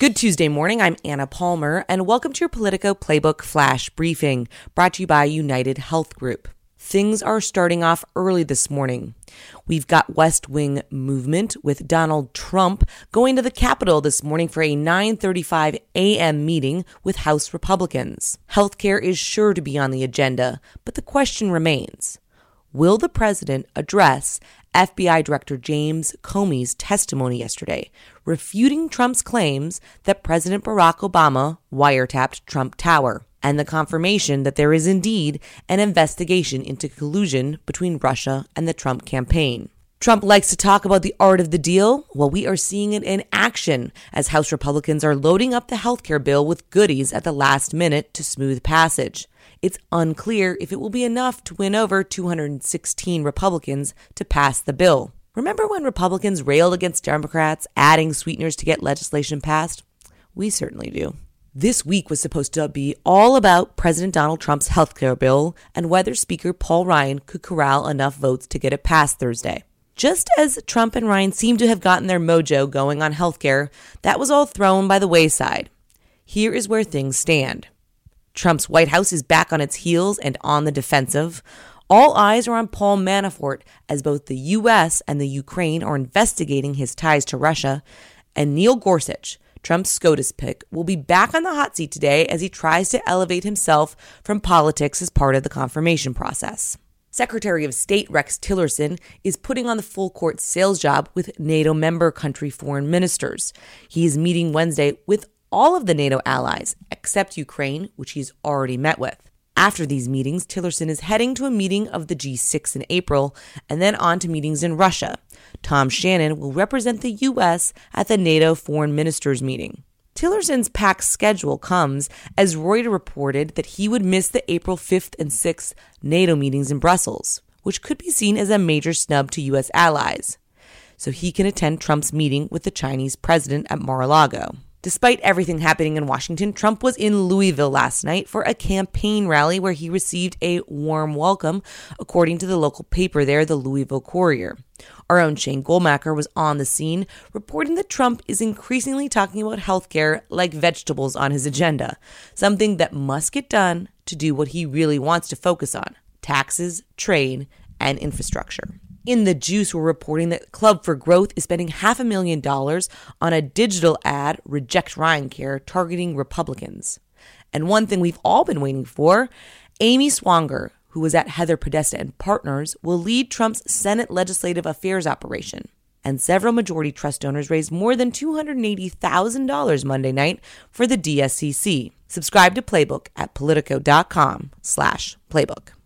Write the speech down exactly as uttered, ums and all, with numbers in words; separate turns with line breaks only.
Good Tuesday morning, I'm Anna Palmer, and welcome to your Politico Playbook Flash Briefing, brought to you by United Health Group. Things are starting off early this morning. We've got West Wing movement with Donald Trump going to the Capitol this morning for a nine thirty-five a.m. meeting with House Republicans. Healthcare is sure to be on the agenda, but the question remains, will the president address F B I Director James Comey's testimony yesterday, refuting Trump's claims that President Barack Obama wiretapped Trump Tower, and the confirmation that there is indeed an investigation into collusion between Russia and the Trump campaign? Trump likes to talk about the art of the deal. Well, we are seeing it in action as House Republicans are loading up the healthcare bill with goodies at the last minute to smooth passage. It's unclear if it will be enough to win over two hundred sixteen Republicans to pass the bill. Remember when Republicans railed against Democrats adding sweeteners to get legislation passed? We certainly do. This week was supposed to be all about President Donald Trump's healthcare bill and whether Speaker Paul Ryan could corral enough votes to get it passed Thursday. Just as Trump and Ryan seem to have gotten their mojo going on healthcare, that was all thrown by the wayside. Here is where things stand. Trump's White House is back on its heels and on the defensive. All eyes are on Paul Manafort as both the U S and the Ukraine are investigating his ties to Russia. And Neil Gorsuch, Trump's SCOTUS pick, will be back on the hot seat today as he tries to elevate himself from politics as part of the confirmation process. Secretary of State Rex Tillerson is putting on the full-court sales job with NATO member country foreign ministers. He is meeting Wednesday with all of the NATO allies, except Ukraine, which he's already met with. After these meetings, Tillerson is heading to a meeting of the G six in April, and then on to meetings in Russia. Tom Shannon will represent the U S at the NATO foreign ministers meeting. Tillerson's packed schedule comes as Reuters reported that he would miss the April fifth and sixth NATO meetings in Brussels, which could be seen as a major snub to U S allies, so he can attend Trump's meeting with the Chinese president at Mar-a-Lago. Despite everything happening in Washington, Trump was in Louisville last night for a campaign rally where he received a warm welcome, according to the local paper there, the Louisville Courier. Our own Shane Goldmacher was on the scene, reporting that Trump is increasingly talking about healthcare like vegetables on his agenda, something that must get done to do what he really wants to focus on: taxes, trade, and infrastructure. In the Juice, we're reporting that Club for Growth is spending half a million dollars on a digital ad, Reject Ryan Care, targeting Republicans. And one thing we've all been waiting for, Amy Swanger, who was at Heather Podesta and Partners, will lead Trump's Senate Legislative Affairs operation. And several majority trust donors raised more than two hundred eighty thousand dollars Monday night for the D S C C. Subscribe to Playbook at politico.com slash playbook.